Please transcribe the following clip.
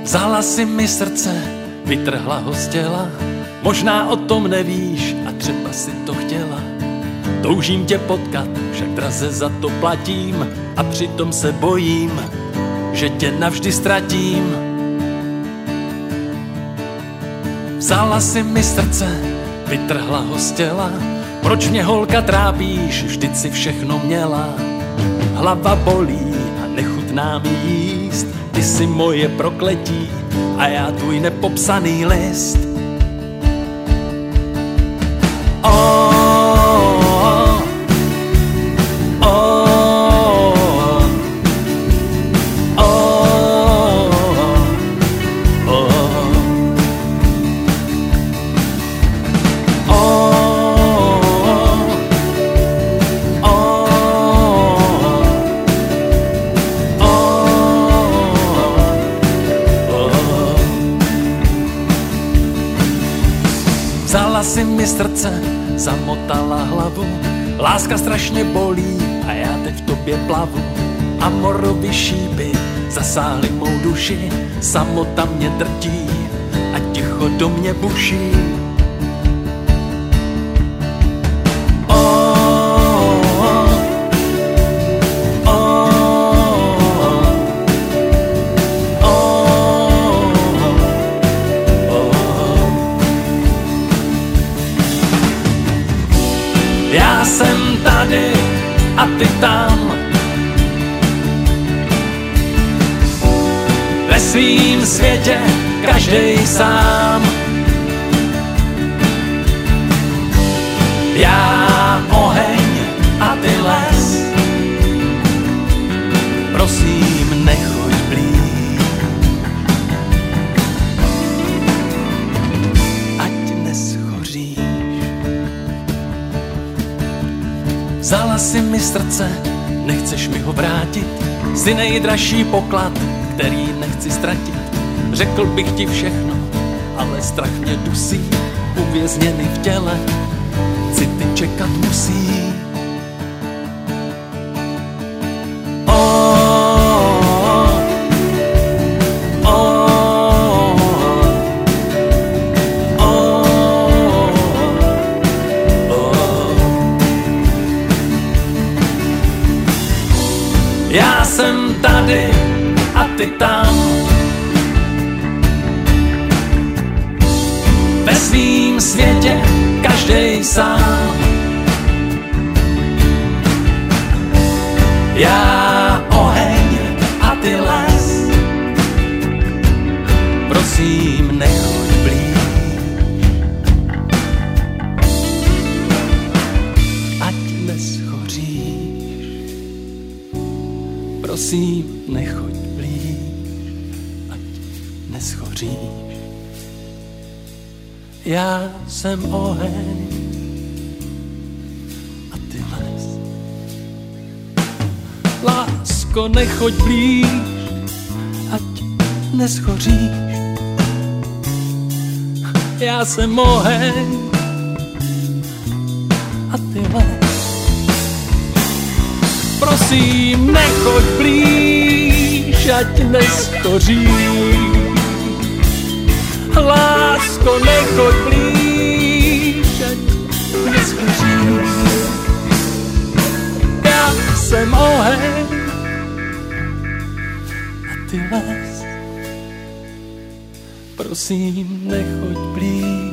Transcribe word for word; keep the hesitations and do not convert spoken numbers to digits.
Vzala si mi srdce, vytrhla ho z těla. Možná o tom nevíš a třeba si to chtěla. Toužím tě potkat, však draze za to platím. A přitom se bojím, že tě navždy ztratím. Vzala si mi srdce, vytrhla ho z těla. Proč mě holka trápíš, vždyť si všechno měla. Hlava bolí a nechutná mi jíst. Ty jsi moje prokletí a já tvůj nepopsaný list. Oh, oh, oh, oh, oh. Vzala si mi srdce, zamotala hlavu. Láska strašně bolí a já teď v tobě plavu. Amorovy šípy zasáhly mou duši. Samota mě drtí a ticho do mě buší. Já jsem tady a ty tam. Ve svým světě každej sám. Já oheň a ty les. Prosím, nechoď blíž. Ať neschoříš. Vzala si mi srdce, nechceš mi ho vrátit. Jsi nejdražší poklad, který nechci ztratit. Řekl bych ti všechno, ale strach mě dusí. Uvězněný v těle, city čekat musí. Já jsem tady a ty tam. Ve svým světě každej sám. Já oheň a ty les. Prosím, nechoď blíž. Ať neschoříš. Prosím, nechoď blíž, ať neschoříš. Já jsem oheň a ty les. Lásko, nechoď blíž, ať neschoříš. Já jsem oheň a ty les. Prosím, nechoď blíž, ať neschoříš. Lásko, nechoď blíž, ať neschoříš. Já jsem oheň a ty les. Prosím, nechoď blíž.